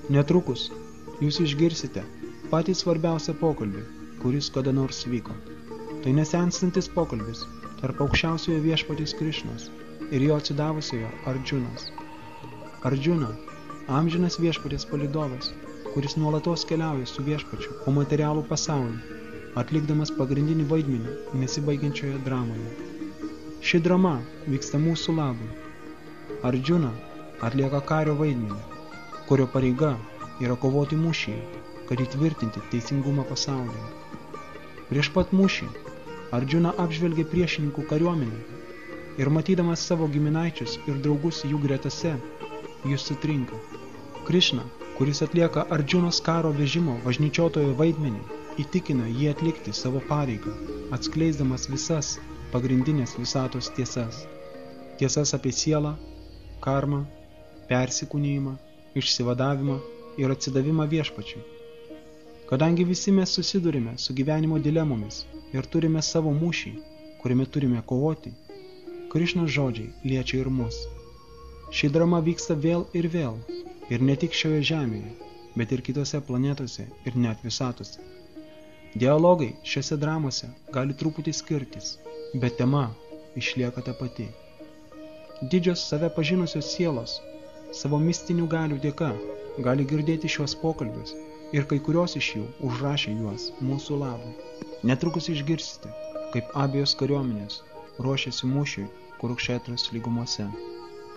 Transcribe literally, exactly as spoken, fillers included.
Netrukus jūs išgirsite patį svarbiausią pokalbį, kuris kada nors vyko. Tai nesenstantis pokalbis tarp aukščiausiojo viešpaties Krišnos ir jo atsidavusiojo Ardžunos. Ardžuna, amžinas viešpaties palydovas, kuris nuolatos keliauja su viešpačiu po materialų pasaulį, atlikdamas pagrindinį vaidmenį nesibaigiančioje dramoje. Ši drama vyksta mūsų labui. Ardžuna atlieka kario vaidmenį, kurio pareiga yra kovoti mūšyje, kad įtvirtinti teisingumą pasaulyje. Prieš pat mūšį Ardžuna apžvelgia priešininkų kariuomenę ir matydamas savo giminaičius ir draugus jų gretose, jis sutrinka. Krišna, kuris atlieka Ardžunos karo vežimo važnyčiotojo vaidmenį, įtikina jį atlikti savo pareigą, atskleisdamas visas pagrindinės visatos tiesas. Tiesas apie sielą, karmą, persikūnijimą, išsivadavimą ir atsidavimą viešpačiui. Kadangi visi mes susidurime su gyvenimo dilemomis ir turime savo mūšį, kuriame turime kovoti, Krišnos žodžiai liečia ir mus. Ši drama vyksta vėl ir vėl, ir ne tik šioje žemėje, bet ir kitose planetose ir net visatose. Dialogai šiose dramose gali truputį skirtis, bet tema išlieka ta pati. Didžios save pažinusios sielos savo mistinių galių dėka gali girdėti šiuos pokalbius ir kai kurios iš jų užrašė juos mūsų labui. Netrukus išgirsite, kaip abejos kariuomenės ruošiasi mūšiui Kurukšetros lygumose.